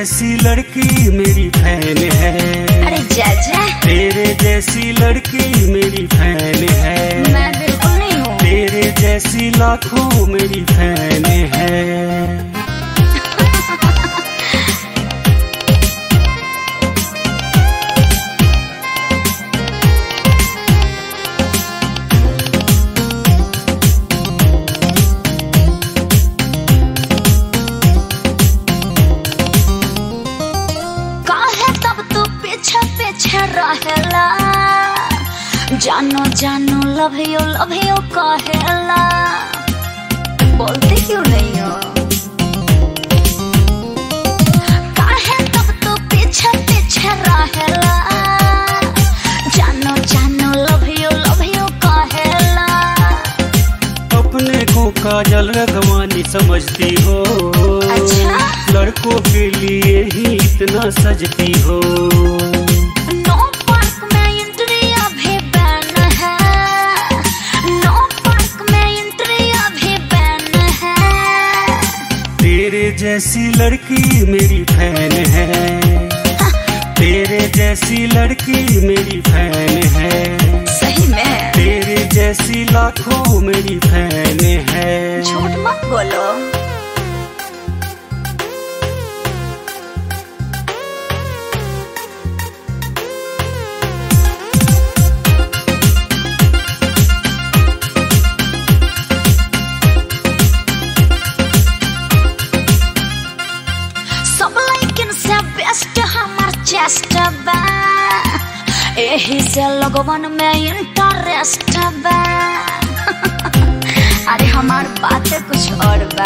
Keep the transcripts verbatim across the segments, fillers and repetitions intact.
जैसी लड़की मेरी फैन है। अरे जा जा। तेरे जैसी लड़की मेरी फैन है। मैं बिल्कुल नहीं हूँ। तेरे जैसी लाखों मेरी फैन है। रहेला जानो जानो लव यू लव यू कहेला, बोलते क्यों नहीं हो? काहे तब तो पीछे पीछे रहेला जानो जानो लव यू लव यू कहेला। अपने को काजल रघवानी समझती हो। अच्छा? लड़कों के लिए ही इतना सजती हो। तेरे जैसी लड़की मेरी फैन है। तेरे जैसी लड़की मेरी फैन है। सही में? तेरे जैसी लाखों मेरी फैन है। झूठ मत बोलो। चेस्ट बा एही से लोगवन में इंटरेस्ट बा। अरे हमार बात कुछ और बा।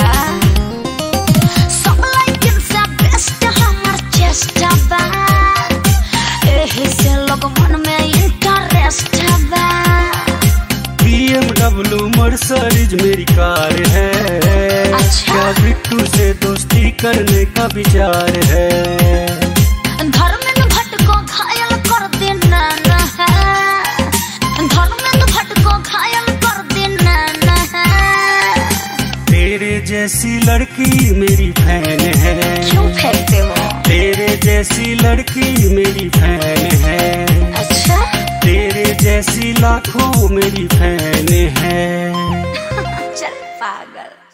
सब लाइकन से बेस्ट हमार चेस्ट बा एही से लोगवन में इंटरेस्ट बा। बी एम डब्ल्यू मर्सिडीज मेरी कार है। अच्छा? क्या बिट्टू से दोस्ती करने का विचार है? तेरे जैसी लड़की मेरी फैन है। क्यों फेंकते हो? तेरे जैसी लड़की मेरी फैन है। अच्छा? तेरे जैसी लाखों मेरी फैन है। चल पागल।